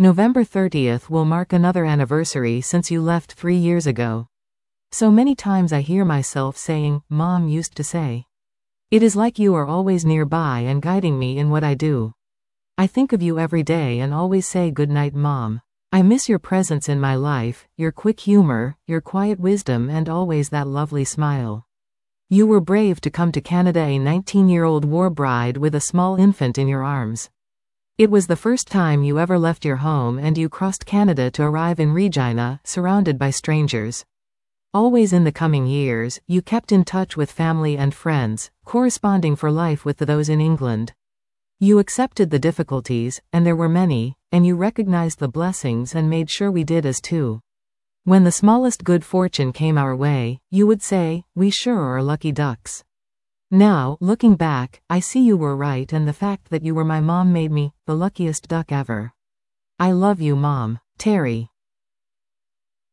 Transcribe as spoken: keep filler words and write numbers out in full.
November thirtieth will mark another anniversary since you left three years ago. So many times I hear myself saying, Mom used to say. It is like you are always nearby and guiding me in what I do. I think of you every day and always say goodnight, Mom. I miss your presence in my life, your quick humor, your quiet wisdom, and always that lovely smile. You were brave to come to Canada, a nineteen-year-old war bride with a small infant in your arms. It was the first time you ever left your home, and you crossed Canada to arrive in Regina, surrounded by strangers. Always in the coming years, you kept in touch with family and friends, corresponding for life with those in England. You accepted the difficulties, and there were many, and you recognized the blessings and made sure we did as too. When the smallest good fortune came our way, you would say, we sure are lucky ducks. Now, looking back, I see you were right, and the fact that you were my mom made me the luckiest duck ever. I love you, Mom. Terry.